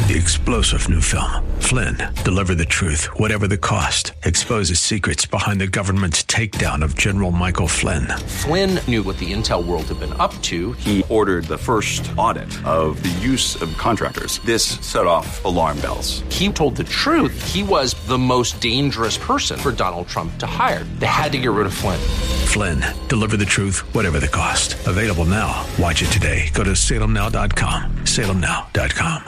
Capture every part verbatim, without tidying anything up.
The explosive new film, Flynn, deliver the truth, whatever the cost, exposes secrets behind the government's takedown of General Michael Flynn. Flynn knew what the intel world had been up to. He ordered the first audit of the use of contractors. This set off alarm bells. He told the truth. He was the most dangerous person for Donald Trump to hire. They had to get rid of Flynn. Flynn, deliver the truth, whatever the cost. Available now. Watch it today. Go to salem now dot com. salem now dot com.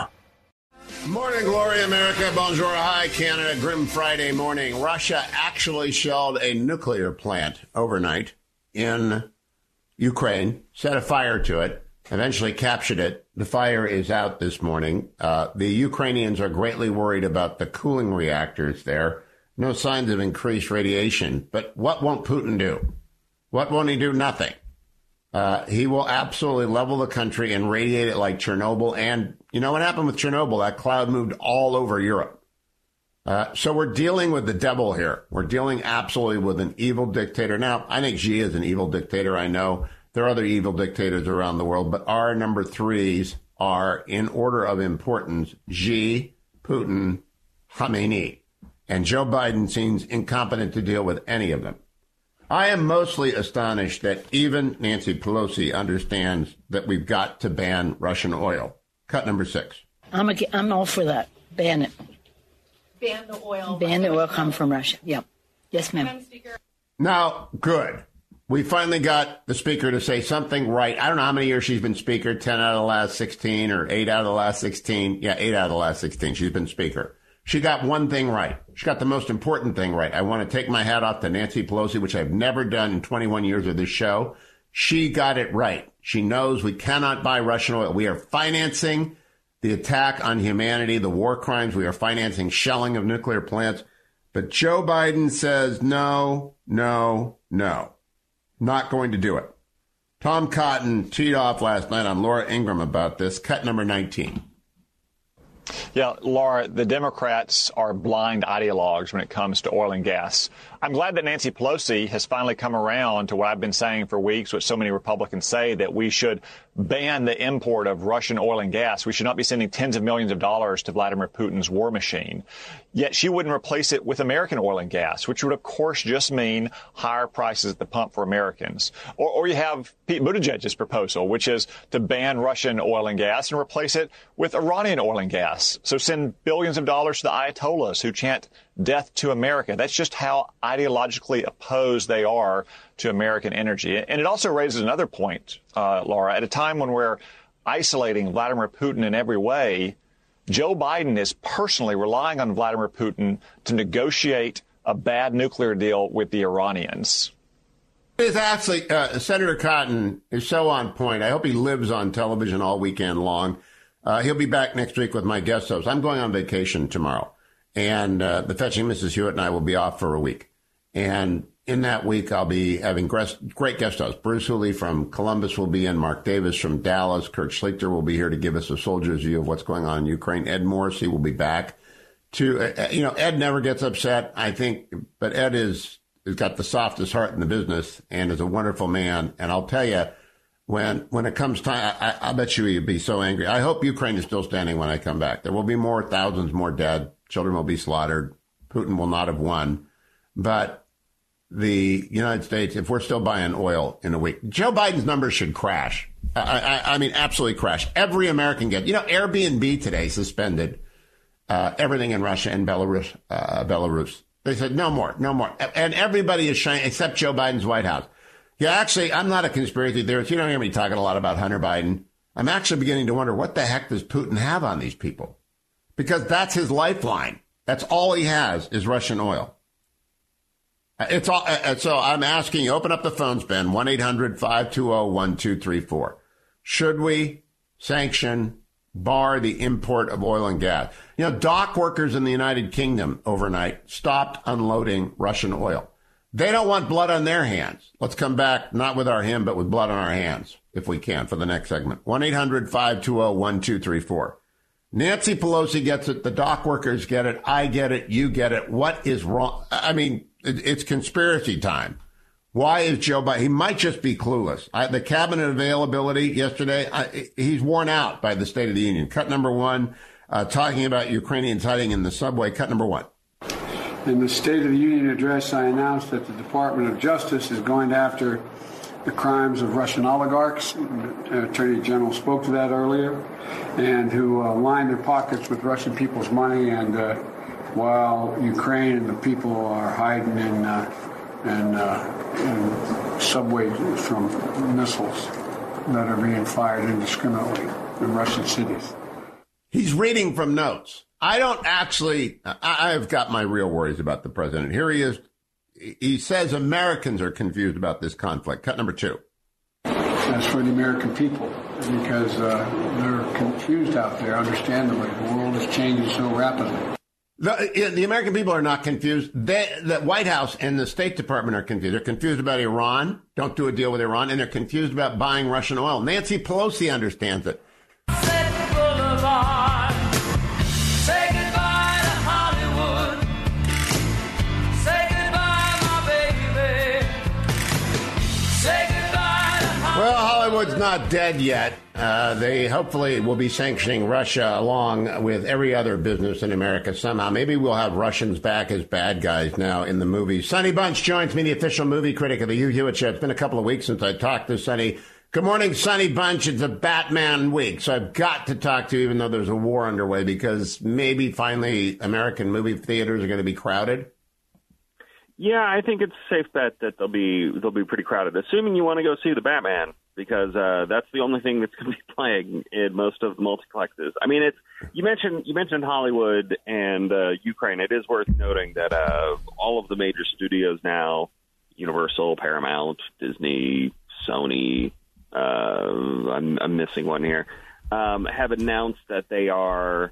Morning, Glory, America. Bonjour, hi, Canada. Grim Friday morning. Russia actually shelled a nuclear plant overnight in Ukraine, set a fire to it, eventually captured it. The fire is out this morning. Uh, the Ukrainians are greatly worried about the cooling reactors there. No signs of increased radiation. But what won't Putin do? What won't he do? Nothing. Uh, he will absolutely level the country and radiate it like Chernobyl. And you know what happened with Chernobyl? That cloud moved all over Europe. Uh, so we're dealing with the devil here. We're dealing absolutely with an evil dictator. Now, I think Xi is an evil dictator. I know there are other evil dictators around the world, but our number threes are, in order of importance, Xi, Putin, Khamenei. And Joe Biden seems incompetent to deal with any of them. I am mostly astonished that even Nancy Pelosi understands that we've got to ban Russian oil. Cut number six. I'm a, I'm all for that. Ban it. Ban the oil. Ban the oil come from Russia. Yep. Yes, ma'am. Now, good. We finally got the speaker to say something right. I don't know how many years she's been speaker, ten out of the last sixteen or eight out of the last sixteen. Yeah, eight out of the last sixteen. She's been speaker. She got one thing right. She got the most important thing right. I want to take my hat off to Nancy Pelosi, which I've never done in twenty-one years of this show. She got it right. She knows we cannot buy Russian oil. We are financing the attack on humanity, the war crimes. We are financing shelling of nuclear plants. But Joe Biden says no, no, no. Not going to do it. Tom Cotton teed off last night on Laura Ingraham about this. Cut number nineteen. Yeah, Laura, the Democrats are blind ideologues when it comes to oil and gas. I'm glad that Nancy Pelosi has finally come around to what I've been saying for weeks, what so many Republicans say, that we should ban the import of Russian oil and gas. We should not be sending tens of millions of dollars to Vladimir Putin's war machine. Yet she wouldn't replace it with American oil and gas, which would, of course, just mean higher prices at the pump for Americans. Or, or you have Pete Buttigieg's proposal, which is to ban Russian oil and gas and replace it with Iranian oil and gas. So send billions of dollars to the Ayatollahs who chant death to America. That's just how ideologically opposed they are to American energy. And it also raises another point, uh, Laura. At a time when we're isolating Vladimir Putin in every way, Joe Biden is personally relying on Vladimir Putin to negotiate a bad nuclear deal with the Iranians. It's actually, uh, Senator Cotton is so on point. I hope he lives on television all weekend long. Uh, he'll be back next week with my guest host. I'm going on vacation tomorrow. And uh, the Fetching Missus Hewitt and I will be off for a week. And in that week, I'll be having great guest hosts. Bruce Hooley from Columbus will be in. Mark Davis from Dallas. Kurt Schlichter will be here to give us a soldier's view of what's going on in Ukraine. Ed Morrissey will be back. To uh, you know, Ed never gets upset, I think, but Ed is has got the softest heart in the business and is a wonderful man. And I'll tell you, when when it comes time, I, I, I bet you he'd be so angry. I hope Ukraine is still standing when I come back. There will be more, thousands more dead. Children will be slaughtered. Putin will not have won. But the United States, if we're still buying oil in a week, Joe Biden's numbers should crash. I, I, I mean, absolutely crash. Every American gets, you know, Airbnb today suspended uh, everything in Russia and Belarus. Uh, Belarus. They said no more, no more. And everybody is shining except Joe Biden's White House. Yeah, actually, I'm not a conspiracy theorist. You don't hear me talking a lot about Hunter Biden. I'm actually beginning to wonder what the heck does Putin have on these people? Because that's his lifeline. That's all he has is Russian oil. It's all. So I'm asking you, open up the phones, Ben, one eight hundred five two zero one two three four. Should we sanction, bar the import of oil and gas? You know, dock workers in the United Kingdom overnight stopped unloading Russian oil. They don't want blood on their hands. Let's come back, not with our hymn, but with blood on our hands, if we can, for the next segment. one eight hundred five two zero one two three four. Nancy Pelosi gets it. The dock workers get it. I get it. You get it. What is wrong? I mean, it, it's conspiracy time. Why is Joe Biden? He might just be clueless. I, the cabinet availability yesterday, I, he's worn out by the State of the Union. Cut number one. uh, talking about Ukrainians hiding in the subway. Cut number one. In the State of the Union address, I announced that the Department of Justice is going after the crimes of Russian oligarchs. The Attorney General spoke to that earlier, and who uh, line their pockets with Russian people's money, and uh, while Ukraine and the people are hiding in, uh, in, uh, in subways from missiles that are being fired indiscriminately in Russian cities. He's reading from notes. I don't actually, I, I've got my real worries about the president. Here he is. He says Americans are confused about this conflict. Cut number two. That's for the American people, because uh, they're confused out there, understandably. The world is changing so rapidly. The, the American people are not confused. They, the White House and the State Department are confused. They're confused about Iran. Don't do a deal with Iran. And they're confused about buying Russian oil. Nancy Pelosi understands it. Well, Hollywood's not dead yet. Uh, they hopefully will be sanctioning Russia along with every other business in America somehow. Maybe we'll have Russians back as bad guys now in the movies. Sonny Bunch joins me, the official movie critic of the Hugh Hewitt Show. It's been a couple of weeks since I talked to Sonny. Good morning, Sonny Bunch. It's a Batman week, so I've got to talk to you even though there's a war underway, because maybe finally American movie theaters are going to be crowded. Yeah, I think it's a safe bet that they'll be they'll be pretty crowded, assuming you want to go see the Batman, because uh, that's the only thing that's going to be playing in most of the multiplexes. I mean, it's you mentioned you mentioned Hollywood and uh, Ukraine. It is worth noting that uh, all of the major studios now, Universal, Paramount, Disney, Sony, uh, I'm, I'm missing one here, um, have announced that they are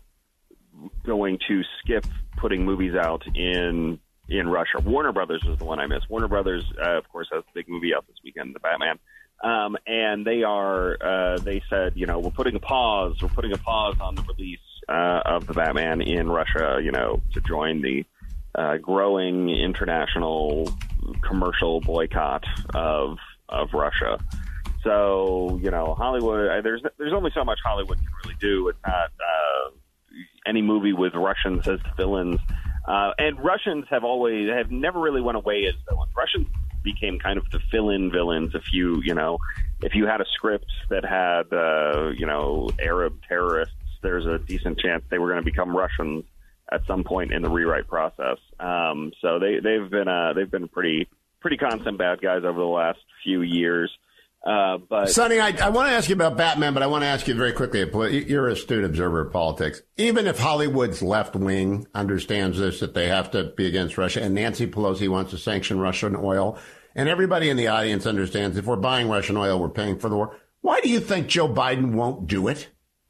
going to skip putting movies out in. in Russia. Warner Brothers was the one I missed. Warner Brothers, uh, of course, has a big movie out this weekend, The Batman. Um, and they are, uh, they said, you know, we're putting a pause, we're putting a pause on the release uh, of The Batman in Russia, you know, to join the uh, growing international commercial boycott of of Russia. So, you know, Hollywood, there's there's only so much Hollywood can really do. It's not uh, any movie with Russians as villains. Uh, and Russians have always have never really went away as villains. Russians became kind of the fill-in villains. If you you know if you had a script that had uh, you know Arab terrorists, there's a decent chance they were going to become Russians at some point in the rewrite process. Um, so they they've been uh, they've been pretty pretty constant bad guys over the last few years. Uh, but Sonny, I, I want to ask you about Batman, but I want to ask you very quickly. You're an astute observer of politics. Even if Hollywood's left wing understands this, that they have to be against Russia, and Nancy Pelosi wants to sanction Russian oil, and everybody in the audience understands if we're buying Russian oil, we're paying for the war. Why do you think Joe Biden won't do it?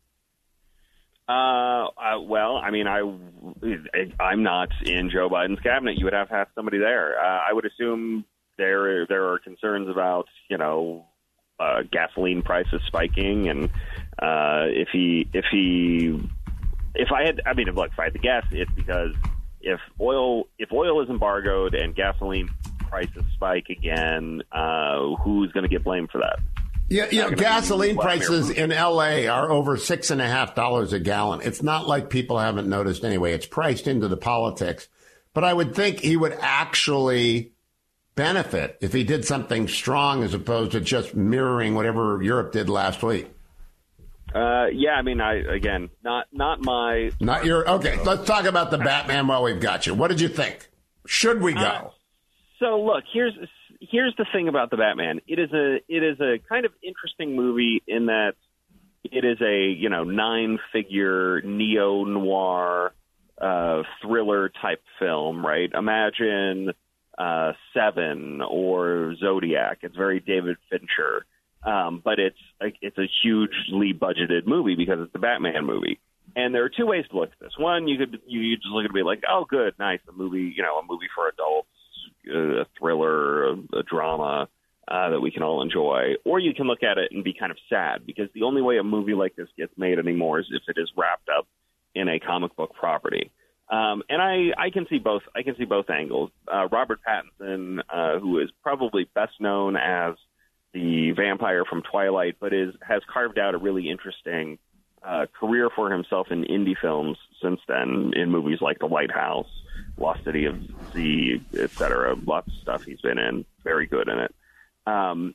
Uh, uh, well, I mean, I, I'm not in Joe Biden's cabinet. You would have to have somebody there. Uh, I would assume there there are concerns about, you know, Uh, gasoline prices spiking, and uh, if he, if he, if I had, I mean, look, if I had to guess, it's because if oil, if oil is embargoed and gasoline prices spike again, uh, who's going to get blamed for that? Yeah, you know, gasoline prices in L A are over six and a half dollars a gallon. It's not like people haven't noticed anyway. It's priced into the politics, but I would think he would actually benefit if he did something strong as opposed to just mirroring whatever Europe did last week. Uh, yeah, I mean, I again, not not my not your. Okay, let's talk about the Batman while we've got you. What did you think? Should we go? Uh, so look, here's here's the thing about the Batman. It is a it is a kind of interesting movie in that it is a you know nine figure neo noir uh, thriller type film, right? Imagine Uh, Seven or Zodiac. It's very David Fincher, um, but it's like it's a hugely budgeted movie because it's the Batman movie. And there are two ways to look at this. One, you could you, you just look at it and be like, oh, good, nice, a movie, you know, a movie for adults, a thriller, a, a drama uh, that we can all enjoy. Or you can look at it and be kind of sad because the only way a movie like this gets made anymore is if it is wrapped up in a comic book property. Um, and I, I can see both. I can see both angles. Uh, Robert Pattinson, uh, who is probably best known as the vampire from Twilight, but is has carved out a really interesting uh, career for himself in indie films since then, in movies like The Lighthouse, Lost City of Z, et cetera. Lots of stuff he's been in. Very good in it. Um,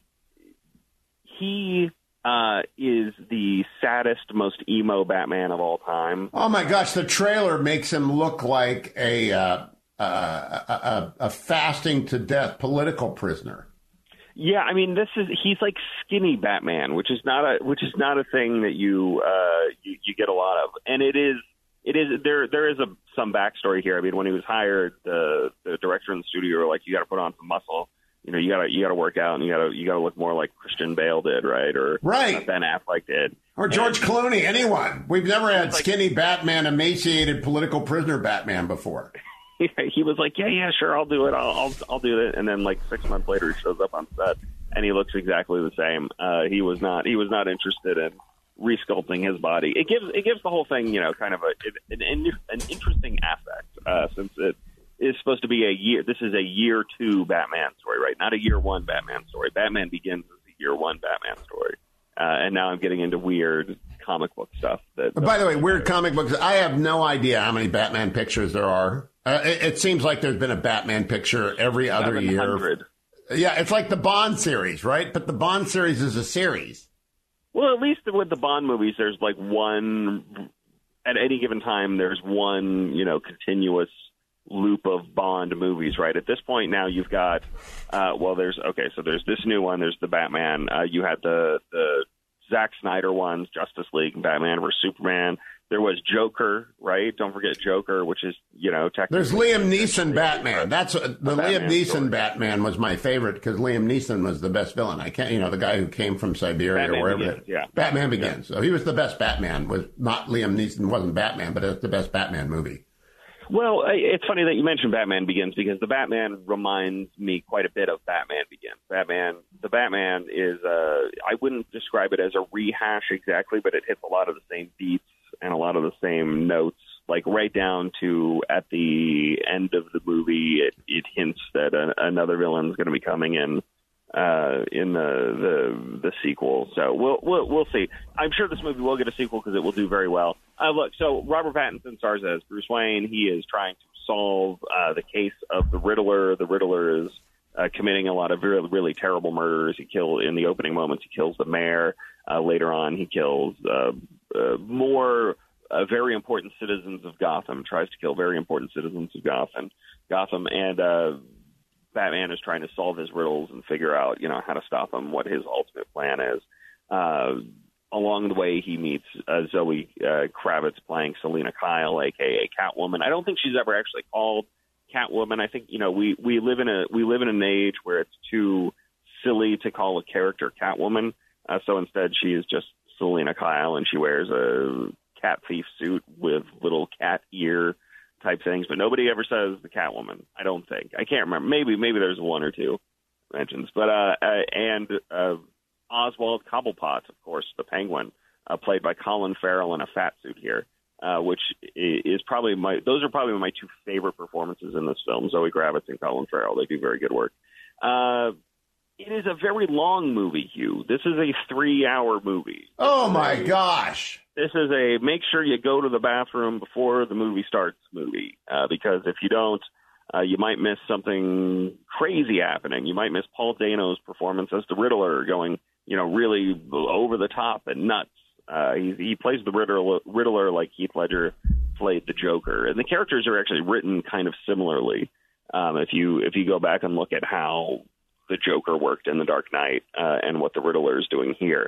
he uh, is the saddest, most emo Batman of all time. Oh, my gosh. The trailer makes him look like a, uh, uh, a, a, a fasting to death political prisoner. Yeah, I mean, this is he's like skinny Batman, which is not a which is not a thing that you uh, you, you get a lot of, and it is it is there there is a some backstory here. I mean, when he was hired, the the director and the studio were like, you got to put on some muscle, you know, you got to you got to work out, and you got to you got to look more like Christian Bale did, right, or right. Ben Affleck did, or George and, Clooney. Anyone? We've never had like, skinny Batman, emaciated political prisoner Batman before. He was like, yeah, yeah, sure, I'll do it. I'll, I'll, I'll do it. And then, like six months later, he shows up on set, and he looks exactly the same. Uh, he was not, he was not interested in resculpting his body. It gives, it gives the whole thing, you know, kind of a an, an interesting aspect, uh, since it is supposed to be a year. This is a year two Batman story, right? Not a year one Batman story. Batman Begins as a year one Batman story, uh, and now I'm getting into weird comic book stuff. That, By the way, weird comic books. I have no idea how many Batman pictures there are. Uh, it, it seems like there's been a Batman picture every other year. Yeah, it's like the Bond series, right? But the Bond series is a series. Well, at least with the Bond movies, there's like one, at any given time, there's one, you know, continuous loop of Bond movies, right? At this point now you've got, uh, well, there's, okay, so there's this new one, there's the Batman. Uh, you had the, the Zack Snyder ones, Justice League, Batman versus Superman. There was Joker, right? Don't forget Joker, which is, you know, technically... There's Liam Neeson Batman. That's a, the Liam Neeson story. Batman was my favorite because Liam Neeson was the best villain. I can't, you know, the guy who came from Siberia Batman or wherever. Begins, yeah. Batman Begins. Yeah. So he was the best Batman. Was not Liam Neeson wasn't Batman, but it's the best Batman movie. Well, it's funny that you mentioned Batman Begins because the Batman reminds me quite a bit of Batman Begins. Batman, the Batman is, uh, I wouldn't describe it as a rehash exactly, but it hits a lot of the same beats and a lot of the same notes, like right down to at the end of the movie, it, it hints that a, another villain's going to be coming in uh, in the, the the sequel. So we'll we'll we'll see. I'm sure this movie will get a sequel because it will do very well. Uh, look, so Robert Pattinson stars as Bruce Wayne. He is trying to solve uh, the case of the Riddler. The Riddler is uh, committing a lot of really, really terrible murders. He killed in the opening moments. He kills the mayor. Uh, later on, he kills uh, uh, more uh, very important citizens of Gotham. Tries to kill very important citizens of Gotham. Gotham, and uh, Batman is trying to solve his riddles and figure out, you know, how to stop him. What his ultimate plan is. Uh, along the way, he meets uh, Zoe uh, Kravitz playing Selina Kyle, aka Catwoman. I don't think she's ever actually called Catwoman. I think, you know, we, we live in a we live in an age where it's too silly to call a character Catwoman. Uh, so instead, she is just Selina Kyle, and she wears a cat thief suit with little cat ear type things. But nobody ever says the Catwoman. I don't think. I can't remember. Maybe maybe there's one or two mentions. But uh, uh and uh, Oswald Cobblepot, of course, the Penguin, uh, played by Colin Farrell in a fat suit here, uh, which is probably my. Those are probably my two favorite performances in this film. Zoe Kravitz and Colin Farrell. They do very good work. Uh, It is a very long movie, Hugh. This is a three-hour movie. Oh, my gosh. This is a make sure you go to the bathroom before the movie starts movie, uh, because if you don't, uh, you might miss something crazy happening. You might miss Paul Dano's performance as the Riddler going, you know, really over the top and nuts. Uh, he, he plays the Riddler, Riddler like Heath Ledger played the Joker. And the characters are actually written kind of similarly. Um, if you if you go back and look at how the Joker worked in The Dark Knight uh, and what the Riddler is doing here.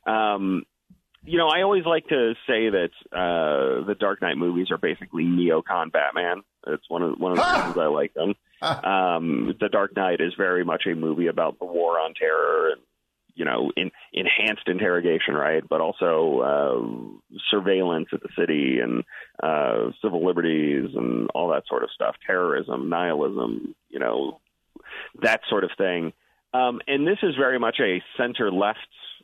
Um, you know, I always like to say that uh, the Dark Knight movies are basically neocon Batman. It's one of one of the ah! reasons I like them. Ah! Um, the Dark Knight is very much a movie about the war on terror and, you know, in, enhanced interrogation, right? But also uh, surveillance of the city and uh, civil liberties and all that sort of stuff. Terrorism, nihilism, you know, that sort of thing. Um, and this is very much a center-left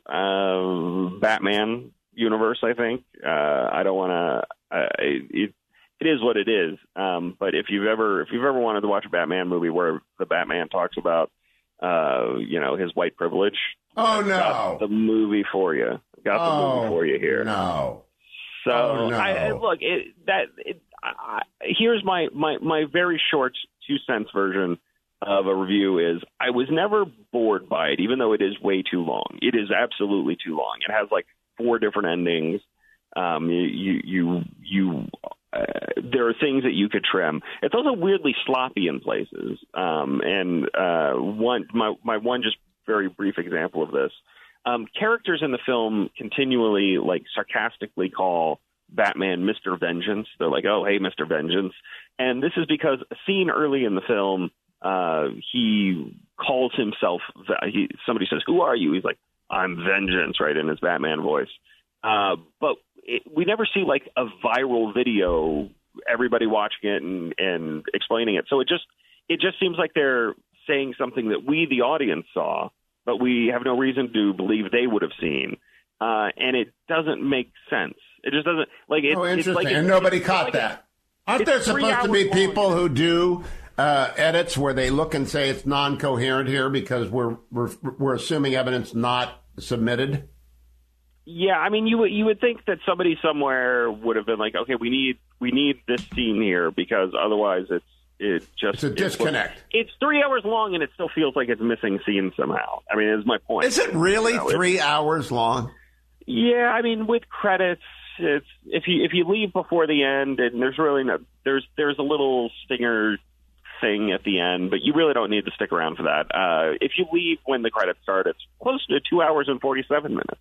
uh, Batman universe, I think. Uh, I don't want to... Uh, it, it is what it is. Um, but if you've ever if you've ever wanted to watch a Batman movie where the Batman talks about, uh, you know, his white privilege... Oh, no. Got the movie for you. Got the oh, movie for you here. No. So oh, no. I, look, it, that it, I, here's my, my, my very short two cents version of a review is I was never bored by it, even though it is way too long. It is absolutely too long. It has like four different endings. Um, you, you, you, uh, there are things that you could trim. It's also weirdly sloppy in places. Um, and, uh, one, my, my one just very brief example of this, um, characters in the film continually like sarcastically call Batman Mister Vengeance. They're like, oh, hey, Mister Vengeance. And this is because a scene early in the film, uh, he calls himself, he, somebody says, who are you? He's like, I'm Vengeance, right, in his Batman voice. Uh, but it, we never see like a viral video, everybody watching it and, and explaining it. So it just it just seems like they're saying something that we, the audience, saw, but we have no reason to believe they would have seen. Uh, and it doesn't make sense. It just doesn't like it. Oh, interesting. It's like and it's, nobody it's caught like that. A, Aren't there supposed to be people long. who do uh, edits where they look and say it's non-coherent here because we're we're we're assuming evidence not submitted? Yeah, I mean, you would you would think that somebody somewhere would have been like, okay, we need we need this scene here because otherwise it's it just it's a disconnect. It's, it's three hours long and it still feels like it's missing scenes somehow. I mean, is my point. Is it really you know, three hours long? Yeah, I mean, with credits, it's if you if you leave before the end, and there's really no there's there's a little stinger thing at the end, but you really don't need to stick around for that. Uh, if you leave when the credits start, it's close to two hours and forty-seven minutes.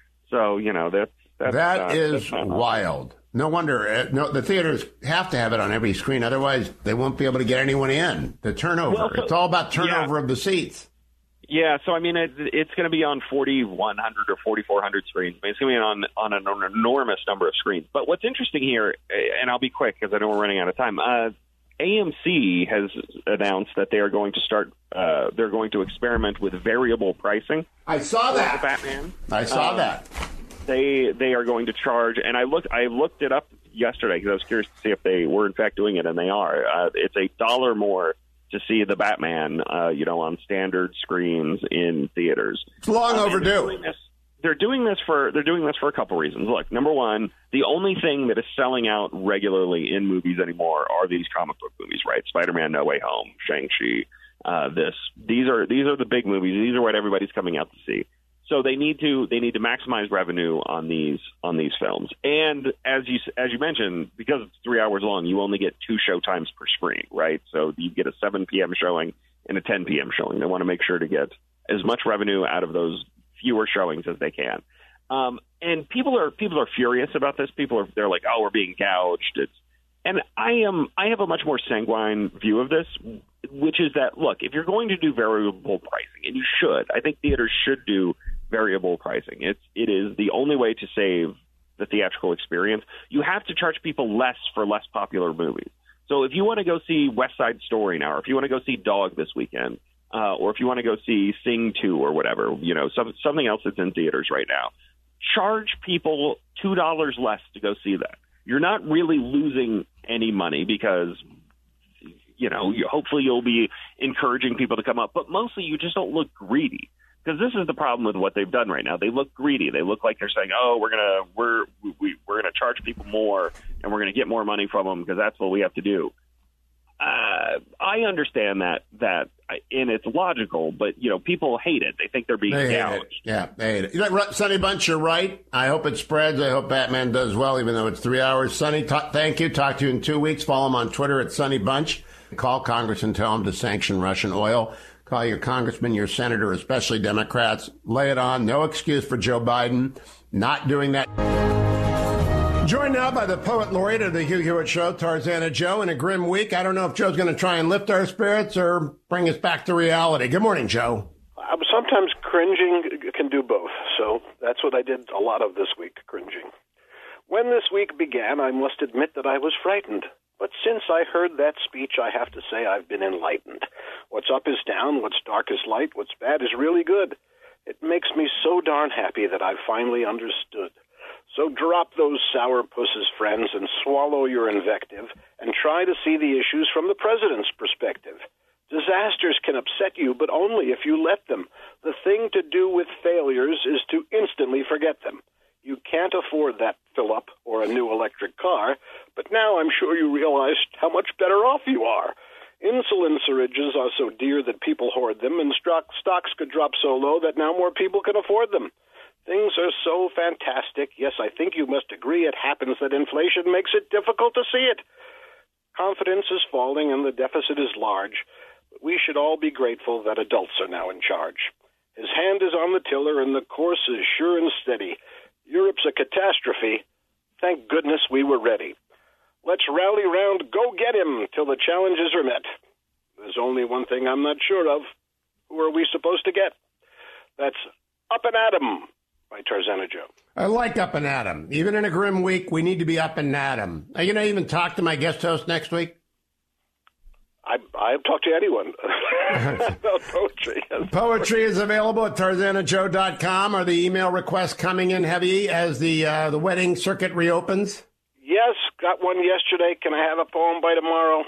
So you know that's, that's that uh, is that's wild. No wonder. Uh, no, the theaters have to have it on every screen, otherwise they won't be able to get anyone in. The turnover. Well, so, it's all about turnover yeah. of the seats. Yeah, so I mean, it, it's going to be on forty-one hundred or forty-four hundred screens. I mean, it's going to be on on an enormous number of screens. But what's interesting here, and I'll be quick because I know we're running out of time. Uh, A M C has announced that they are going to start. Uh, they're going to experiment with variable pricing. I saw that. For Batman. I saw um, that. They they are going to charge, and I looked I looked it up yesterday because I was curious to see if they were in fact doing it, and they are. Uh, it's a dollar more to see the Batman, uh, you know, on standard screens in theaters. It's long um, overdue. They're doing, this, they're doing this for they're doing this for a couple reasons. Look, number one, the only thing that is selling out regularly in movies anymore are these comic book movies, right? Spider-Man: No Way Home, Shang-Chi, uh, this. These are these are the big movies. These are what everybody's coming out to see. So they need to they need to maximize revenue on these on these films. And as you as you mentioned, because it's three hours long, you only get two show times per screen, right? So you get a seven p.m. showing and a ten p.m. showing. They want to make sure to get as much revenue out of those fewer showings as they can. Um, and people are people are furious about this. People are they're like, oh, we're being gouged. It's and I am I have a much more sanguine view of this, which is that look, if you're going to do variable pricing, and you should, I think theaters should do variable pricing. It's it is the only way to save the theatrical experience. You have to charge people less for less popular movies. So if you want to go see West Side Story now, or if you want to go see Dog this weekend, uh, or if you want to go see Sing two or whatever, you know, some, something else that's in theaters right now, charge people two dollars less to go see that. You're not really losing any money because, you know, you, hopefully you'll be encouraging people to come up, but mostly you just don't look greedy. Because this is the problem with what they've done right now. They look greedy. They look like they're saying, "Oh, we're gonna we're we, we're gonna charge people more, and we're gonna get more money from them because that's what we have to do." Uh, I understand that that, and it's logical, but you know, people hate it. They think they're being they gouged. It. Yeah, they hate it. You know, Sonny Bunch, you're right. I hope it spreads. I hope Batman does well, even though it's three hours. Sonny, t- thank you. Talk to you in two weeks. Follow him on Twitter at Sonny Bunch. Call Congress and tell him to sanction Russian oil. Call your congressman, your senator, especially Democrats. Lay it on. No excuse for Joe Biden not doing that. Joined now by the poet laureate of the Hugh Hewitt Show, Tarzana Joe, in a grim week. I don't know if Joe's going to try and lift our spirits or bring us back to reality. Good morning, Joe. Um, sometimes cringing can do both, so that's what I did a lot of this week, cringing. When this week began, I must admit that I was frightened. But since I heard that speech, I have to say I've been enlightened. What's up is down, what's dark is light, what's bad is really good. It makes me so darn happy that I've finally understood. So drop those sourpusses, friends, and swallow your invective, and try to see the issues from the president's perspective. Disasters can upset you, but only if you let them. The thing to do with failures is to instantly forget them. You can't afford that fill-up or a new electric car, but now I'm sure you realized how much better off you are. Insulin syringes are so dear that people hoard them, and stock, stocks could drop so low that now more people can afford them. Things are so fantastic. Yes, I think you must agree it happens that inflation makes it difficult to see it. Confidence is falling and the deficit is large, but we should all be grateful that adults are now in charge. His hand is on the tiller and the course is sure and steady. Europe's a catastrophe. Thank goodness we were ready. Let's rally round, go get him, till the challenges are met. There's only one thing I'm not sure of. Who are we supposed to get? That's Up and at 'em by Tarzana Joe. I like Up and at 'em. Even in a grim week, we need to be up and at 'em. Are you going to even talk to my guest host next week? I, I've talked to anyone about poetry. Poetry is available at tarzana joe dot com. Are the email requests coming in heavy as the uh, the wedding circuit reopens? Yes, got one yesterday. Can I have a poem by tomorrow?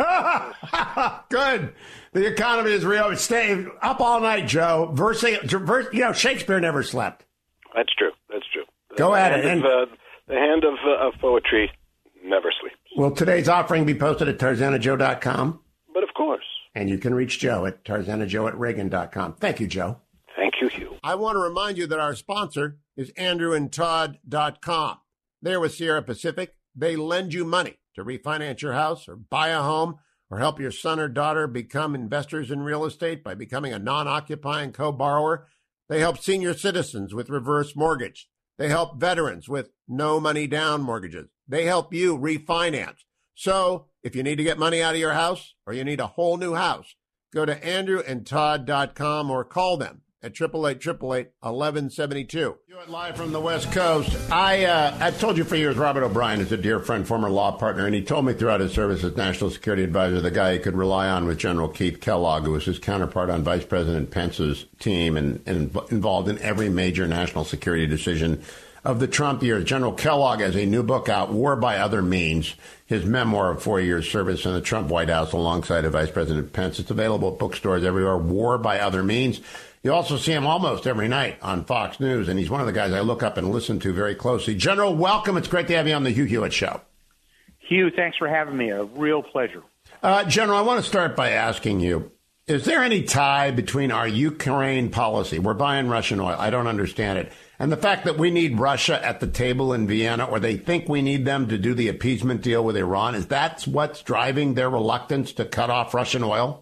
Good. The economy is real. Stay up all night, Joe. Versing, verse, you know, Shakespeare never slept. That's true. That's true. Go the at hand it. Of, And, uh, the hand of, uh, of poetry never sleeps. will today's offering be posted at tarzana joe dot com? But of course. And you can reach Joe at tarzana joe at reagan dot com. Thank you, Joe. Thank you, Hugh. I want to remind you that our sponsor is andrew and todd dot com. They're with Sierra Pacific. They lend you money to refinance your house or buy a home or help your son or daughter become investors in real estate by becoming a non-occupying co-borrower. They help senior citizens with reverse mortgage. They help veterans with no money down mortgages. They help you refinance. So if you need to get money out of your house or you need a whole new house, go to andrew and todd dot com or call them at eight eight eight, eight eight eight, one one seven two. Live from the West Coast. I uh, I've told you for years, Robert O'Brien is a dear friend, former law partner, and he told me throughout his service as National Security Advisor, the guy he could rely on was General Keith Kellogg, who was his counterpart on Vice President Pence's team and, and involved in every major national security decision of the Trump years. General Kellogg has a new book out, War by Other Means, his memoir of four years' service in the Trump White House alongside of Vice President Pence. It's available at bookstores everywhere, War by Other Means. You also see him almost every night on Fox News, and he's one of the guys I look up and listen to very closely. General, welcome. It's great to have you on the Hugh Hewitt Show. Hugh, thanks for having me. A real pleasure. Uh, General, I want to start by asking you, is there any tie between our Ukraine policy, we're buying Russian oil, I don't understand it, and the fact that we need Russia at the table in Vienna, or they think we need them to do the appeasement deal with Iran? Is that what's driving their reluctance to cut off Russian oil?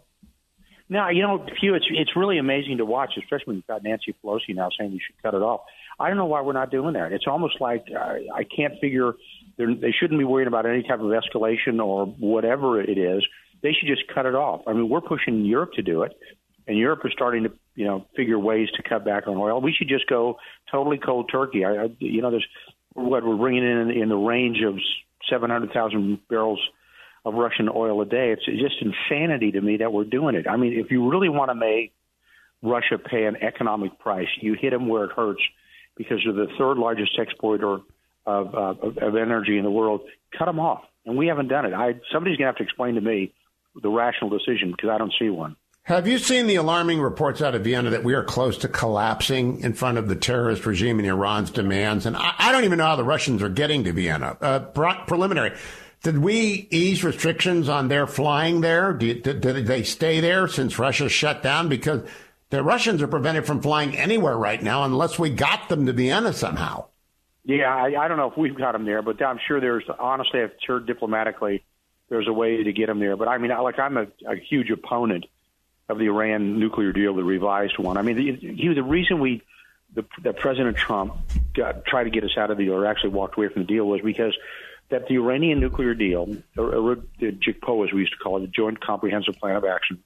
No, you know, Hugh, it's it's really amazing to watch, especially when you've got Nancy Pelosi now saying you should cut it off. I don't know why we're not doing that. It's almost like uh, I can't figure they shouldn't be worried about any type of escalation or whatever it is. They should just cut it off. I mean, we're pushing Europe to do it, and Europe is starting to, you know, figure ways to cut back on oil. We should just go totally cold turkey. I, I you know, there's what we're bringing in in the range of seven hundred thousand barrels of Russian oil a day. It's just insanity to me that we're doing it. I mean, if you really want to make Russia pay an economic price, you hit them where it hurts because they're the third largest exporter of, uh, of, of energy in the world. Cut them off. And we haven't done it. I, somebody's going to have to explain to me the rational decision because I don't see one. Have you seen the alarming reports out of Vienna that we are close to collapsing in front of the terrorist regime and Iran's demands? And I, I don't even know how the Russians are getting to Vienna. Uh, pre- preliminary. Did we ease restrictions on their flying there? Did, did, did they stay there since Russia shut down? Because the Russians are prevented from flying anywhere right now unless we got them to Vienna somehow. Yeah, I, I don't know if we've got them there, but I'm sure there's, honestly, I'm sure diplomatically there's a way to get them there. But I mean, like I'm a, a huge opponent of the Iran nuclear deal, the revised one. I mean, the, the reason we, the, that President Trump got, tried to get us out of the deal or actually walked away from the deal was because that the Iranian nuclear deal, or, or the J C P O A as we used to call it, the Joint Comprehensive Plan of Action,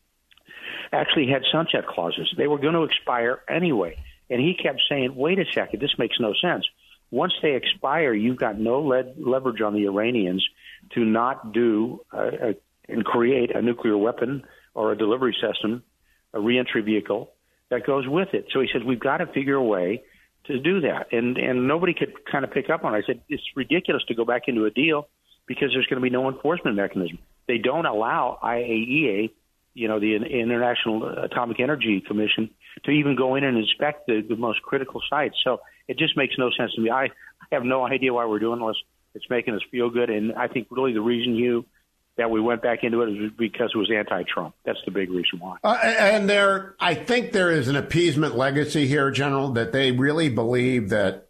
actually had sunset clauses. They were going to expire anyway. And he kept saying, wait a second, this makes no sense. Once they expire, you've got no lead leverage on the Iranians to not do uh, a, and create a nuclear weapon or a delivery system, a reentry vehicle that goes with it. So he says, we've got to figure a way to do that. And and nobody could kind of pick up on it. I said, it's ridiculous to go back into a deal because there's going to be no enforcement mechanism. They don't allow I A E A, you know, the International Atomic Energy Commission, to even go in and inspect the, the most critical sites. So It just makes no sense to me. I have no idea why we're doing this. It's making us feel good. And I think really the reason you that we went back into it is because it was anti-Trump. That's the big reason why. Uh, and there, I think there is an appeasement legacy here, General, that they really believe that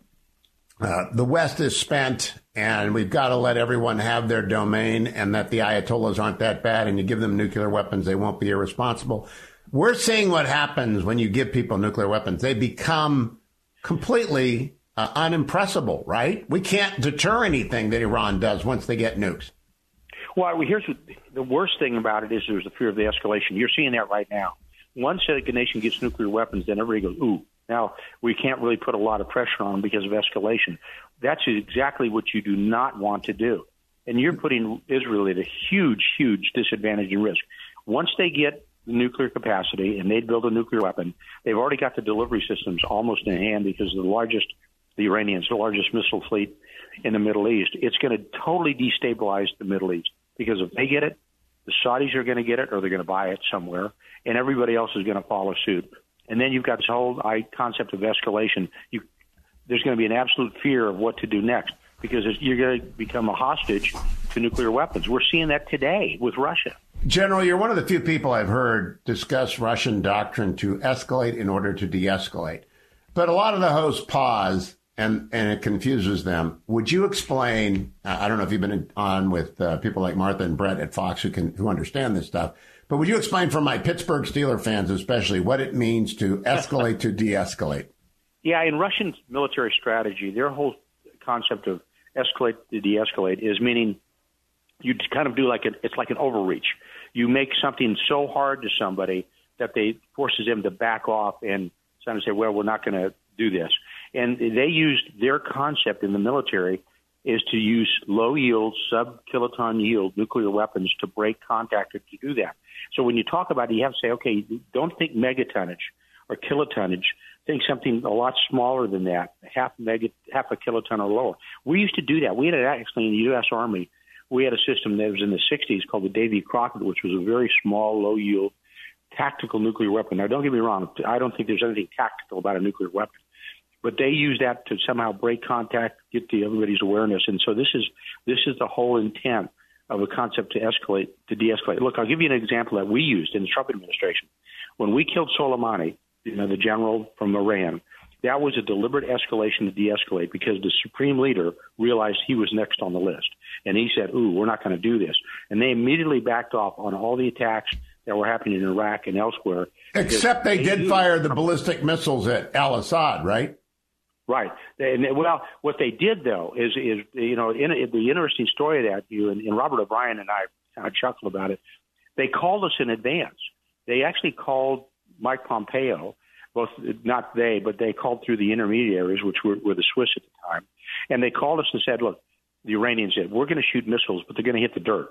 uh, the West is spent and we've got to let everyone have their domain, and that the Ayatollahs aren't that bad, and you give them nuclear weapons, they won't be irresponsible. We're seeing what happens when you give people nuclear weapons. They become completely uh, unimpressible, right? We can't deter anything that Iran does once they get nukes. Well, here's what, the worst thing about it is there's the fear of the escalation. You're seeing that right now. Once a nation gets nuclear weapons, then everybody goes, ooh, now we can't really put a lot of pressure on them because of escalation. That's exactly what you do not want to do. And you're putting Israel at a huge, huge disadvantage and risk. Once they get the nuclear capacity and they build a nuclear weapon, they've already got the delivery systems almost in hand because the largest, the Iranians, the largest missile fleet in the Middle East. It's going to totally destabilize the Middle East because if they get it, the Saudis are going to get it or they're going to buy it somewhere, and everybody else is going to follow suit. And then you've got this whole concept of escalation. You, there's going to be an absolute fear of what to do next because you're going to become a hostage to nuclear weapons. We're seeing that today with Russia. General, you're one of the few people I've heard discuss Russian doctrine to escalate in order to de-escalate. But a lot of the hosts pause, and, and it confuses them. Would you explain, uh, I don't know if you've been on with uh, people like Martha and Brett at Fox who can who understand this stuff, but would you explain for my Pittsburgh Steelers fans especially what it means to escalate to de-escalate? Yeah, in Russian military strategy, their whole concept of escalate to de-escalate is meaning you kind of do like an, it's like an overreach. You make something so hard to somebody that they forces them to back off and kind of say, well, we're not going to do this. And they used their concept in the military is to use low yield, sub-kiloton yield nuclear weapons to break contact or to do that. So when you talk about it, you have to say, okay, don't think megatonnage or kilotonnage. Think something a lot smaller than that, half mega, half a kiloton or lower. We used to do that. We had it actually in the U S Army. We had a system that was in the sixties called the Davy Crockett, which was a very small, low-yield tactical nuclear weapon. Now, don't get me wrong. I don't think there's anything tactical about a nuclear weapon. But they use that to somehow break contact, get to everybody's awareness. And so this is this is the whole intent of a concept to escalate, to de-escalate. Look, I'll give you an example that we used in the Trump administration. When we killed Soleimani, you know, the general from Iran, that was a deliberate escalation to de-escalate because the supreme leader realized he was next on the list. And he said, ooh, we're not going to do this. And they immediately backed off on all the attacks that were happening in Iraq and elsewhere. Except they, they did fire the ballistic missiles at al-Assad, right? Right. And, well, what they did, though, is, is you know, in, in the interesting story of that, you and, and Robert O'Brien and I kind of chuckled about it, they called us in advance. They actually called Mike Pompeo, both not they, but they called through the intermediaries, which were, were the Swiss at the time, and they called us and said, look, the Iranians said, we're going to shoot missiles, but they're going to hit the dirt.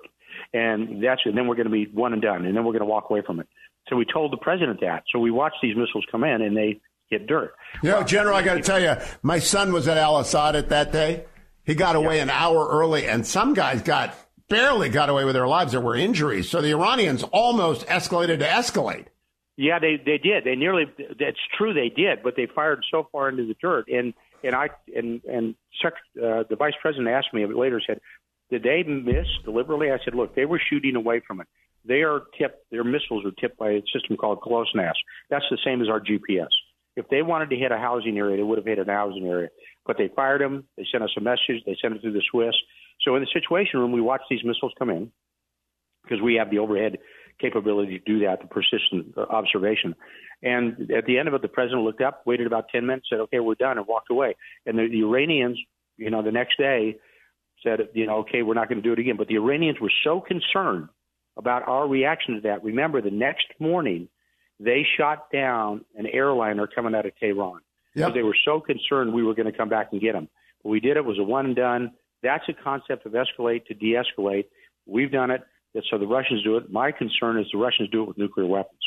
And that's and then we're going to be one and done, and then we're going to walk away from it. So we told the president that. So we watched these missiles come in, and they hit dirt. You know, General, I got to tell you, my son was at al-Assad at that day. He got away yeah. an hour early, and some guys got barely got away with their lives. There were injuries. So the Iranians almost escalated to escalate. Yeah, they they did. They nearly. That's true. They did, but they fired so far into the dirt. And and I and and uh, the vice president asked me later. Said, did they miss deliberately? I said, look, they were shooting away from it. They are tipped. Their missiles are tipped by a system called GLONASS. That's the same as our G P S. If they wanted to hit a housing area, they would have hit a housing area. But they fired them. They sent us a message. They sent it through the Swiss. So in the Situation Room, we watched these missiles come in because we have the overhead capability to do that, the persistent observation. And at the end of it, the president looked up, waited about ten minutes, said, okay, we're done, and walked away. And the, the Iranians, you know, the next day said, you know, okay, we're not going to do it again. But the Iranians were so concerned about our reaction to that. Remember, the next morning, they shot down an airliner coming out of Tehran. Yep. They were so concerned we were going to come back and get them. But we did it. It was a one and done. That's a concept of escalate to de-escalate. We've done it. So the Russians do it. My concern is the Russians do it with nuclear weapons.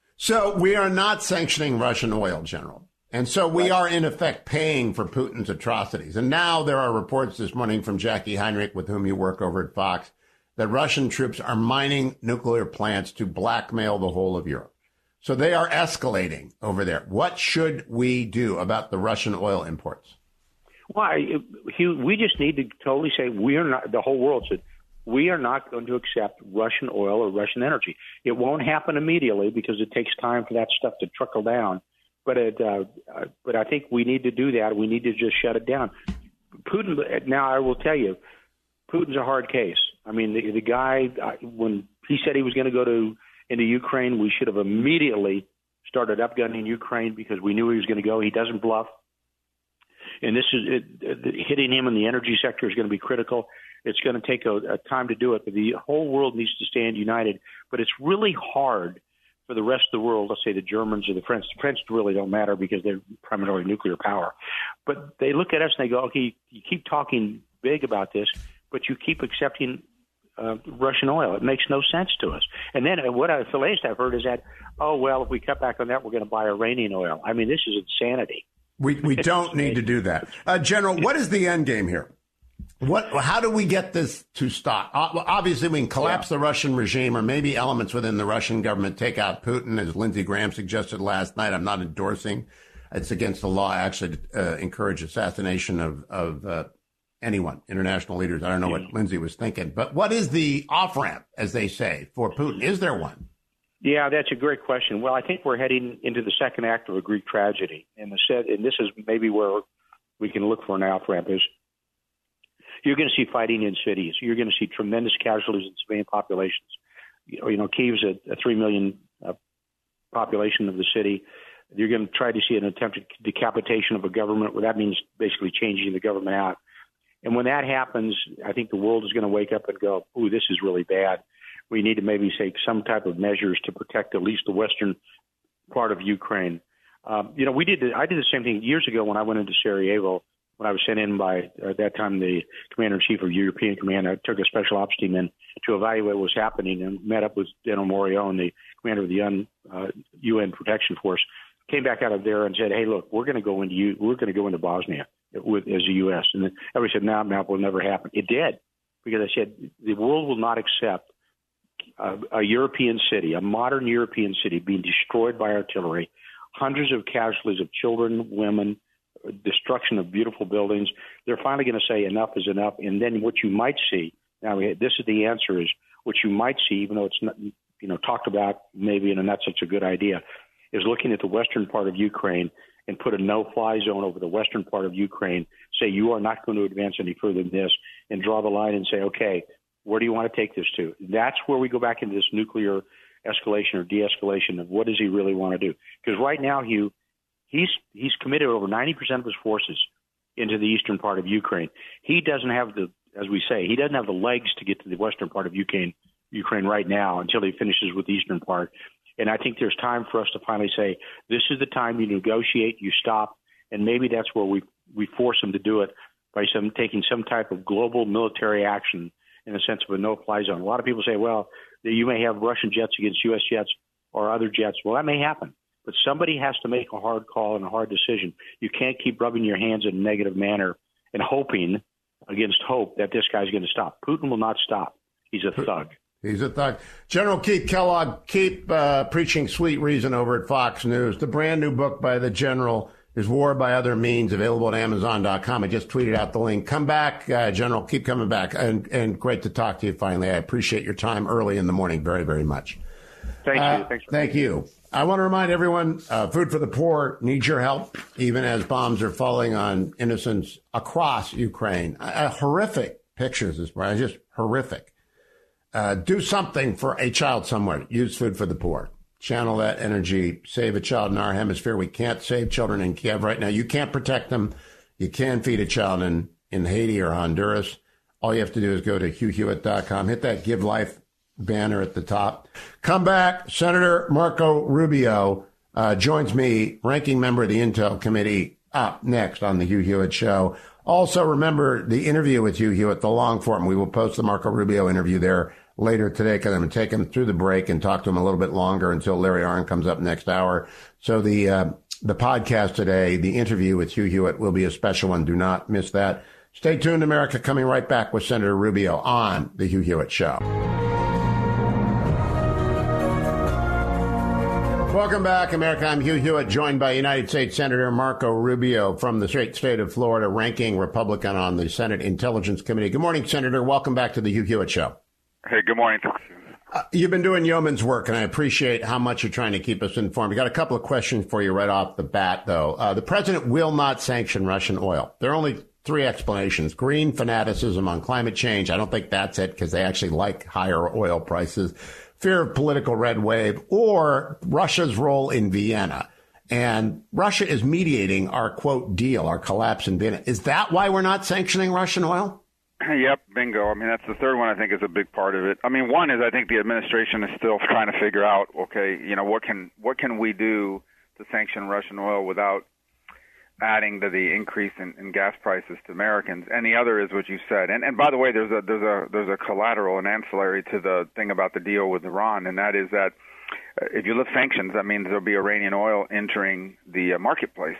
So we are not sanctioning Russian oil, General. And so we right. are, in effect, paying for Putin's atrocities. And now there are reports this morning from Jackie Heinrich, with whom you work over at Fox, that Russian troops are mining nuclear plants to blackmail the whole of Europe. So they are escalating over there. What should we do about the Russian oil imports? Why? We just need to totally say we are not, the whole world said, we are not going to accept Russian oil or Russian energy. It won't happen immediately because it takes time for that stuff to trickle down. But it, uh, but I think we need to do that. We need to just shut it down. Putin, now I will tell you, Putin's a hard case. I mean, the, the guy, when he said he was going to go to into Ukraine, we should have immediately started upgunning Ukraine because we knew he was going to go. He doesn't bluff. And this is it, it, hitting him in the energy sector is going to be critical. It's going to take a, a time to do it, but the whole world needs to stand united. But it's really hard for the rest of the world, let's say the Germans or the French. The French really don't matter because they're primarily nuclear power. But they look at us and they go, okay, you keep talking big about this, but you keep accepting uh, Russian oil. It makes no sense to us. And then what I, the latest I've heard is that, oh, well, if we cut back on that, we're going to buy Iranian oil. I mean, this is insanity. We we don't need to do that. Uh, General, what is the end game here? What? How do we get this to stop? Uh, obviously, we can collapse yeah. the Russian regime, or maybe elements within the Russian government take out Putin, as Lindsey Graham suggested last night. I'm not endorsing. It's against the law, actually, to uh, encourage assassination of, of uh, anyone, international leaders. I don't know what Lindsey was thinking. But what is the off-ramp, as they say, for Putin? Is there one? Yeah, that's a great question. Well, I think we're heading into the second act of a Greek tragedy. And, the set, and this is maybe where we can look for an off-ramp is you're going to see fighting in cities. You're going to see tremendous casualties in civilian populations. You know, you know Kyiv's a, a three million uh, population of the city. You're going to try to see an attempted decapitation of a government, where that means basically changing the government out. And when that happens, I think the world is going to wake up and go, ooh, this is really bad. We need to maybe take some type of measures to protect at least the western part of Ukraine. Um, you know, we did. I did the same thing years ago when I went into Sarajevo. When I was sent in by, at that time, the commander-in-chief of European Command, I took a special ops team in to evaluate what was happening and met up with General Morion, the commander of the U N, uh, U N Protection Force. Came back out of there and said, "Hey, look, we're going to go into you. We're going to go into Bosnia with, as the U S" And then everybody said, "No, no, it will never happen." It did, because I said the world will not accept a, a European city, a modern European city, being destroyed by artillery, hundreds of casualties of children, women, destruction of beautiful buildings. They're finally going to say enough is enough. And then what you might see, now this is the answer, is what you might see, even though it's not, you know, talked about maybe in a not such a good idea, is looking at the western part of Ukraine and put a no-fly zone over the western part of Ukraine, say you are not going to advance any further than this, and draw the line and say, okay, where do you want to take this to? That's where we go back into this nuclear escalation or de-escalation of what does he really want to do? Because right now, Hugh, He's he's committed over ninety percent of his forces into the eastern part of Ukraine. He doesn't have the, as we say, he doesn't have the legs to get to the western part of Ukraine, Ukraine right now until he finishes with the eastern part. And I think there's time for us to finally say, this is the time you negotiate, you stop, and maybe that's where we we force him to do it by some taking some type of global military action in the sense of a no-fly zone. A lot of people say, well, you may have Russian jets against U S jets or other jets. Well, that may happen. But somebody has to make a hard call and a hard decision. You can't keep rubbing your hands in a negative manner and hoping against hope that this guy's going to stop. Putin will not stop. He's a thug. He's a thug. General Keith Kellogg, keep uh, preaching sweet reason over at Fox News. The brand new book by the General is War by Other Means, available at Amazon dot com. I just tweeted out the link. Come back, uh, General. Keep coming back. And, and great to talk to you finally. I appreciate your time early in the morning very, very much. Thank uh, you. Thanks for thank you. I want to remind everyone, uh, Food for the Poor needs your help, even as bombs are falling on innocents across Ukraine. Uh, horrific pictures this morning, just horrific. Uh, do something for a child somewhere. Use Food for the Poor. Channel that energy. Save a child in our hemisphere. We can't save children in Kiev right now. You can't protect them. You can feed a child in, in Haiti or Honduras. All you have to do is go to Hugh Hewitt dot com. Hit that Give Life banner at the top. Come back. Senator Marco Rubio uh, joins me, ranking member of the Intel Committee, up next on the Hugh Hewitt Show. Also, remember the interview with Hugh Hewitt, the long form. We will post the Marco Rubio interview there later today because I'm going to take him through the break and talk to him a little bit longer until Larry Arnn comes up next hour. So the uh, the podcast today, the interview with Hugh Hewitt, will be a special one. Do not miss that. Stay tuned, America. Coming right back with Senator Rubio on the Hugh Hewitt Show. Welcome back, America. I'm Hugh Hewitt, joined by United States Senator Marco Rubio from the great state of Florida, ranking Republican on the Senate Intelligence Committee. Good morning, Senator. Welcome back to the Hugh Hewitt Show. Hey, good morning. Uh, you've been doing yeoman's work, and I appreciate how much you're trying to keep us informed. We got a couple of questions for you right off the bat, though. Uh, the president will not sanction Russian oil. There are only three explanations. Green fanaticism on climate change. I don't think that's it, because they actually like higher oil prices. Fear of political red wave, or Russia's role in Vienna. And Russia is mediating our, quote, deal, our collapse in Vienna. Is that why we're not sanctioning Russian oil? Yep, bingo. I mean, that's the third one I think is a big part of it. I mean, one is I think the administration is still trying to figure out, okay, you know, what can what can we do to sanction Russian oil without adding to the increase in, in gas prices to Americans. And the other is what you said. And and by the way, there's a there's a there's a collateral and ancillary to the thing about the deal with Iran, and that is that if you lift sanctions, that means there'll be Iranian oil entering the uh, marketplace.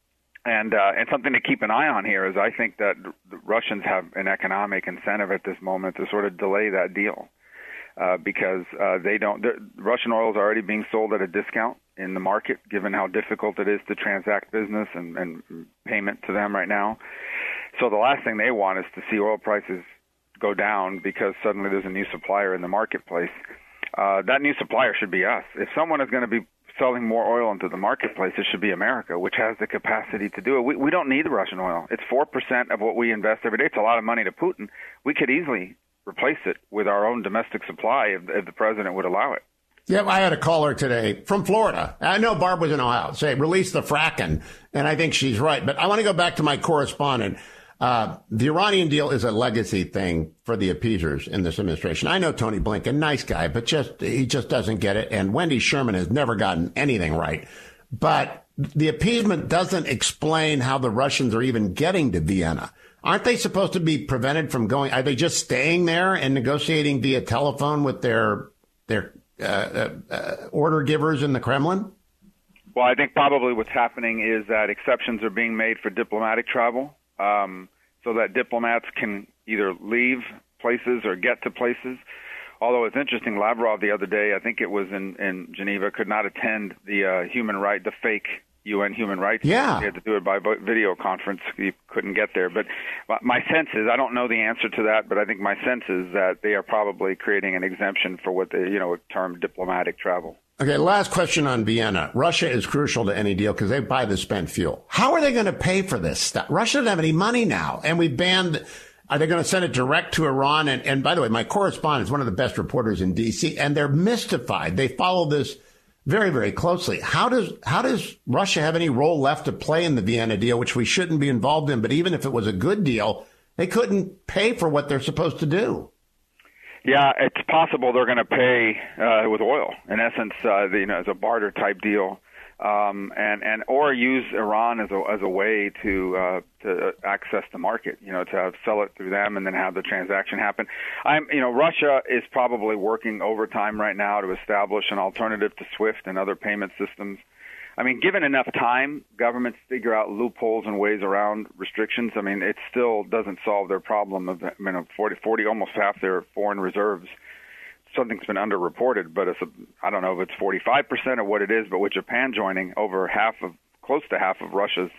And uh, and something to keep an eye on here is I think that the Russians have an economic incentive at this moment to sort of delay that deal. Uh, because uh, they don't. Russian oil is already being sold at a discount in the market, given how difficult it is to transact business and, and payment to them right now. So the last thing they want is to see oil prices go down because suddenly there's a new supplier in the marketplace. Uh, that new supplier should be us. If someone is going to be selling more oil into the marketplace, it should be America, which has the capacity to do it. We, we don't need the Russian oil. It's four percent of what we invest every day. It's a lot of money to Putin. We could easily replace it with our own domestic supply if, if the president would allow it. Yeah, I had a caller today from Florida. I know Barb was in Ohio. Say, release the fracking. And I think she's right. But I want to go back to my correspondent. Uh, the Iranian deal is a legacy thing for the appeasers in this administration. I know Tony Blinken, nice guy, but just he just doesn't get it. And Wendy Sherman has never gotten anything right. But the appeasement doesn't explain how the Russians are even getting to Vienna. Aren't they supposed to be prevented from going? Are they just staying there and negotiating via telephone with their their uh, uh, uh, order givers in the Kremlin? Well, I think probably what's happening is that exceptions are being made for diplomatic travel, um, so that diplomats can either leave places or get to places. Although it's interesting, Lavrov the other day, I think it was in, in Geneva, could not attend the uh, human right, the fake U N human rights. Yeah. He had to do it by video conference. He couldn't get there. But my sense is, I don't know the answer to that, but I think my sense is that they are probably creating an exemption for what they, you know, term diplomatic travel. Okay, last question on Vienna. Russia is crucial to any deal because they buy the spent fuel. How are they going to pay for this stuff? Russia doesn't have any money now, and we banned. Are they going to send it direct to Iran? And, and by the way, my correspondent is one of the best reporters in D C, and they're mystified. They follow this very, very closely. How does how does Russia have any role left to play in the Vienna deal, which we shouldn't be involved in? But even if it was a good deal, they couldn't pay for what they're supposed to do. Yeah, it's possible they're going to pay uh, with oil. In essence, uh, you know, as a barter type deal, um, and and or use Iran as a as a way to uh, to access the market. You know, to have, sell it through them and then have the transaction happen. I'm, you know, Russia is probably working overtime right now to establish an alternative to SWIFT and other payment systems. I mean, given enough time, governments figure out loopholes and ways around restrictions. I mean, it still doesn't solve their problem of, you know, forty, forty, almost half their foreign reserves. Something's been underreported, but it's a, I don't know if it's forty-five percent of what it is, but with Japan joining, over half of, close to half of Russia's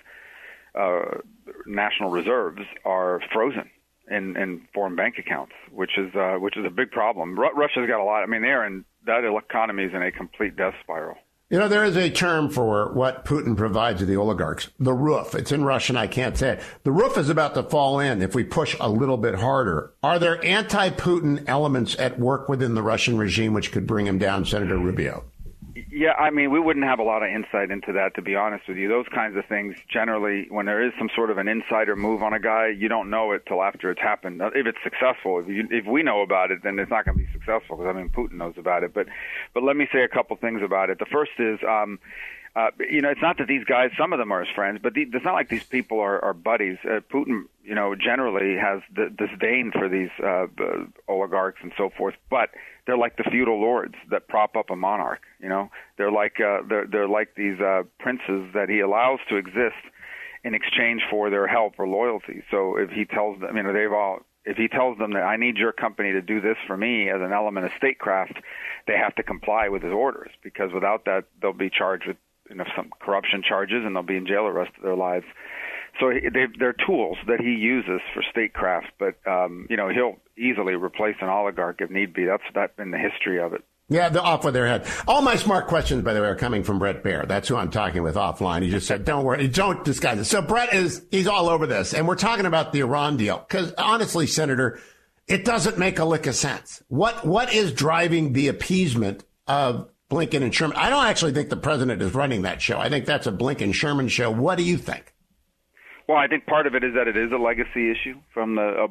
uh, national reserves are frozen in, in foreign bank accounts, which is uh, which is a big problem. Ru- Russia's got a lot. I mean, they're in that economy is in a complete death spiral. You know, there is a term for what Putin provides to the oligarchs, the roof. It's in Russian. I can't say it. The roof is about to fall in if we push a little bit harder. Are there anti-Putin elements at work within the Russian regime which could bring him down, Senator Rubio? Yeah, I mean, we wouldn't have a lot of insight into that, to be honest with you. Those kinds of things, generally, when there is some sort of an insider move on a guy, you don't know it till after it's happened. If it's successful, if, you, if we know about it, then it's not going to be successful, because, I mean, Putin knows about it. But but let me say a couple things about it. The first is, um, uh, you know, it's not that these guys, some of them are his friends, but the, it's not like these people are, are buddies. Uh, Putin, you know, generally has the disdain for these uh, the oligarchs and so forth, but they're like the feudal lords that prop up a monarch. You know, they're like uh, they're they're like these uh, princes that he allows to exist in exchange for their help or loyalty. So if he tells them, you know, they've all if he tells them that I need your company to do this for me as an element of statecraft, they have to comply with his orders, because without that, they'll be charged with you know, some corruption charges and they'll be in jail the rest of their lives. So they, they're tools that he uses for statecraft, but um, you know he'll easily replace an oligarch if need be. That's that's been the history of it. Yeah, they're off with their head. All my smart questions, by the way, are coming from Bret Baier. That's who I'm talking with offline. He just said, don't worry, don't disguise it. So Bret is, he's all over this. And we're talking about the Iran deal. Because honestly, Senator, it doesn't make a lick of sense. What What is driving the appeasement of Blinken and Sherman? I don't actually think the president is running that show. I think that's a Blinken-Sherman show. What do you think? Well, I think part of it is that it is a legacy issue from the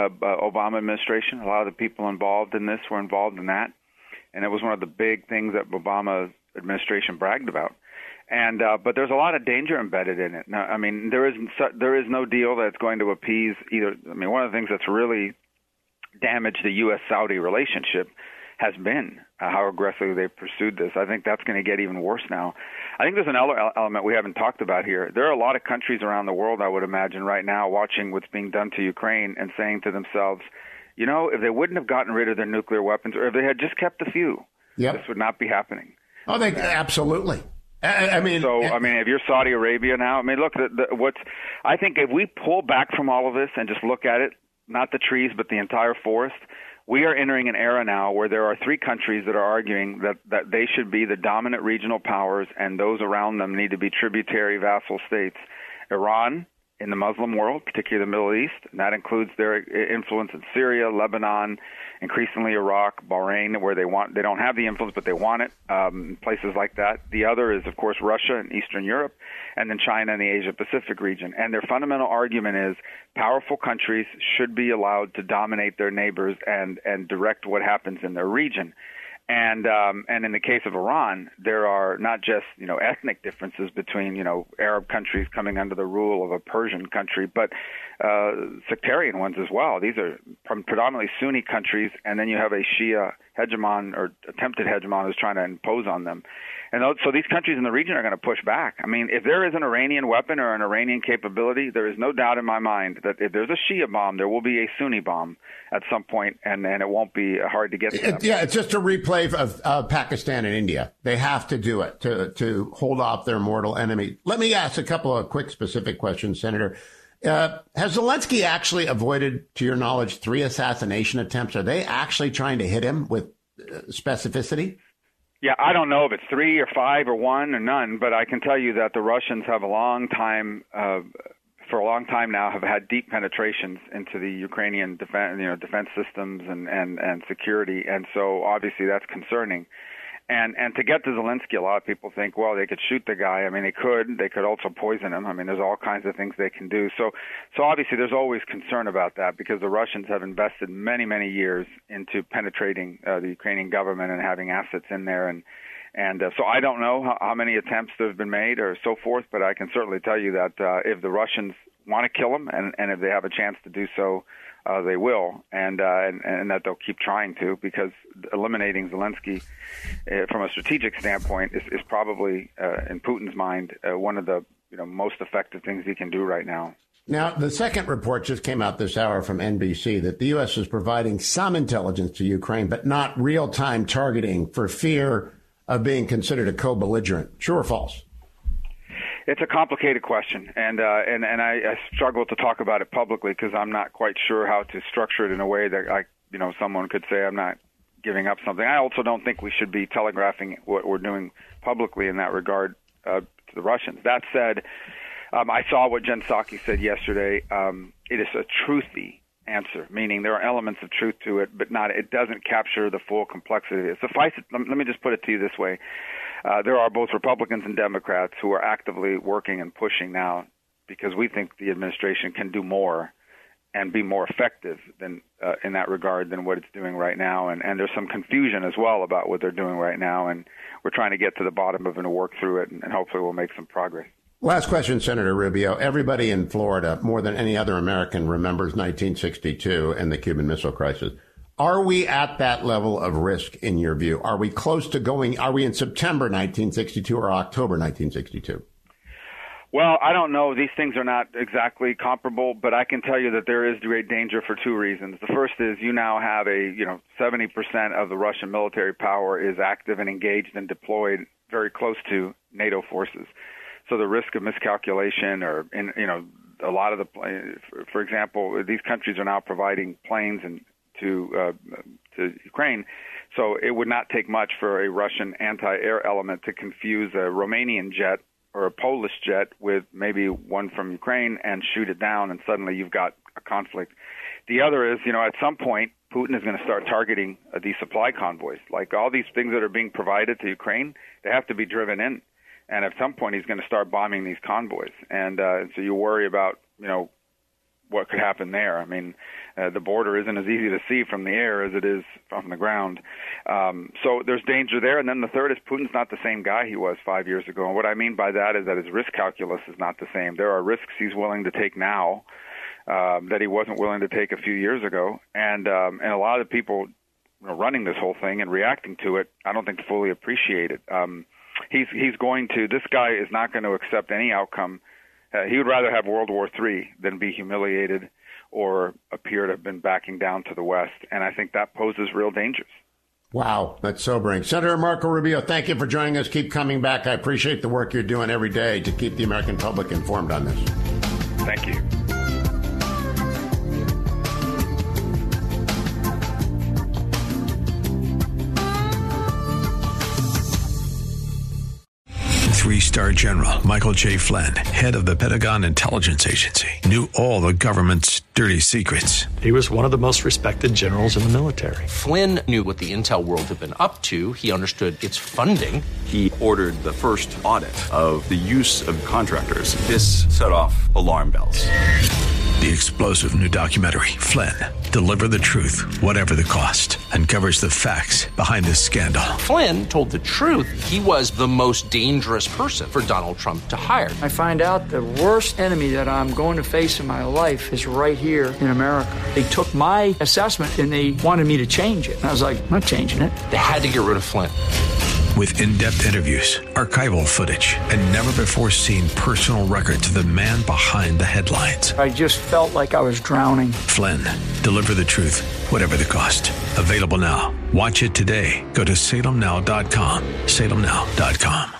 Obama administration. A lot of the people involved in this were involved in that. And it was one of the big things that Obama administration bragged about. And uh, but there's a lot of danger embedded in it. Now, I mean, there is there is no deal that's going to appease either. I mean, one of the things that's really damaged the U S Saudi relationship has been uh, how aggressively they've pursued this. I think that's going to get even worse now. I think there's another element we haven't talked about here. There are a lot of countries around the world, I would imagine, right now watching what's being done to Ukraine and saying to themselves, you know, if they wouldn't have gotten rid of their nuclear weapons, or if they had just kept a few, yep. this would not be happening. Oh, they absolutely. I, I mean, so I mean, if you're Saudi Arabia now, I mean, look, the, the, what's I think if we pull back from all of this and just look at it, not the trees, but the entire forest, we are entering an era now where there are three countries that are arguing that, that they should be the dominant regional powers, and those around them need to be tributary vassal states. Iran, in the Muslim world, particularly the Middle East, and that includes their influence in Syria, Lebanon, increasingly Iraq, Bahrain, where they want they don't have the influence, but they want it, um, places like that. The other is, of course, Russia and Eastern Europe, and then China and the Asia-Pacific region. And their fundamental argument is powerful countries should be allowed to dominate their neighbors and, and direct what happens in their region. And um, and in the case of Iran, there are not just you know ethnic differences between you know Arab countries coming under the rule of a Persian country, but uh, sectarian ones as well. These are predominantly Sunni countries, and then you have a Shia hegemon or attempted hegemon who's trying to impose on them. And so these countries in the region are going to push back. I mean, if there is an Iranian weapon or an Iranian capability, there is no doubt in my mind that if there's a Shia bomb, there will be a Sunni bomb at some point, and, and it won't be hard to get to them. It, yeah, it's just a replay of uh, Pakistan and India. They have to do it to, to hold off their mortal enemy. Let me ask a couple of quick specific questions, Senator. Uh, has Zelensky actually avoided, to your knowledge, three assassination attempts? Are they actually trying to hit him with uh, specificity? Yeah, I don't know if it's three or five or one or none, but I can tell you that the Russians have a long time, uh, for a long time now, have had deep penetrations into the Ukrainian defense, you know, defense systems and, and, and security, and so obviously that's concerning. And and to get to Zelensky, a lot of people think, well, they could shoot the guy. I mean, they could. They could also poison him. I mean, there's all kinds of things they can do. So, so obviously, there's always concern about that because the Russians have invested many, many years into penetrating uh, the Ukrainian government and having assets in there. And and uh, so I don't know how, how many attempts there have been made or so forth, but I can certainly tell you that uh, if the Russians want to kill him and, and if they have a chance to do so, Uh, they will, and, uh, and and that they'll keep trying to, because eliminating Zelensky uh, from a strategic standpoint is, is probably, uh, in Putin's mind, uh, one of the you know most effective things he can do right now. Now, the second report just came out this hour from N B C that the U S is providing some intelligence to Ukraine, but not real-time targeting for fear of being considered a co-belligerent. True or false? It's a complicated question, and uh, and and I, I struggle to talk about it publicly because I'm not quite sure how to structure it in a way that I, you know, someone could say I'm not giving up something. I also don't think we should be telegraphing what we're doing publicly in that regard uh, to the Russians. That said, um, I saw what Jen Psaki said yesterday. Um, it is a truthy answer, meaning there are elements of truth to it, but not it doesn't capture the full complexity of it. Suffice it, let me just put it to you this way. Uh, there are both Republicans and Democrats who are actively working and pushing now because we think the administration can do more and be more effective than uh, in that regard than what it's doing right now. And, and there's some confusion as well about what they're doing right now, and we're trying to get to the bottom of it and work through it, and, and hopefully we'll make some progress. Last question, Senator Rubio. Everybody in Florida, more than any other American, remembers nineteen sixty-two and the Cuban Missile Crisis. Are we at that level of risk, in your view? Are we close to going, are we in September nineteen sixty-two or October nineteen sixty-two? Well, I don't know. These things are not exactly comparable, but I can tell you that there is great danger for two reasons. The first is you now have a, you know, seventy percent of the Russian military power is active and engaged and deployed very close to NATO forces. So the risk of miscalculation or, in, you know, a lot of the, for example, these countries are now providing planes and to uh, to Ukraine. So it would not take much for a Russian anti-air element to confuse a Romanian jet or a Polish jet with maybe one from Ukraine and shoot it down, and suddenly you've got a conflict. The other is, you know, at some point, Putin is going to start targeting uh, these supply convoys. Like all these things that are being provided to Ukraine, they have to be driven in. And at some point, he's going to start bombing these convoys. And uh, so you worry about, you know, what could happen there. I mean, uh, the border isn't as easy to see from the air as it is from the ground. Um, so there's danger there. And then the third is Putin's not the same guy he was five years ago. And what I mean by that is that his risk calculus is not the same. There are risks he's willing to take now um, that he wasn't willing to take a few years ago. And um, and a lot of the people, you know, running this whole thing and reacting to it, I don't think fully appreciate it. Um, he's he's going to, this guy is not going to accept any outcome. Uh, he would rather have World War Three than be humiliated or appear to have been backing down to the West. And I think that poses real dangers. Wow, that's sobering. Senator Marco Rubio, thank you for joining us. Keep coming back. I appreciate the work you're doing every day to keep the American public informed on this. Thank you. Three-star General Michael J. Flynn, head of the Pentagon Intelligence Agency, knew all the government's dirty secrets. He was one of the most respected generals in the military. Flynn knew what the intel world had been up to. He understood its funding. He ordered the first audit of the use of contractors. This set off alarm bells. The explosive new documentary, Flynn, Deliver the Truth, Whatever the Cost, uncovers the facts behind this scandal. Flynn told the truth. He was the most dangerous person for Donald Trump to hire. I find out the worst enemy that I'm going to face in my life is right here in America. They took my assessment and they wanted me to change it. And I was like, I'm not changing it. They had to get rid of Flynn. With in-depth interviews, archival footage, and never-before-seen personal records of the man behind the headlines. I just felt like I was drowning. Flynn, Deliver the Truth, Whatever the Cost. Available now. Watch it today. Go to Salem Now dot com. Salem Now dot com.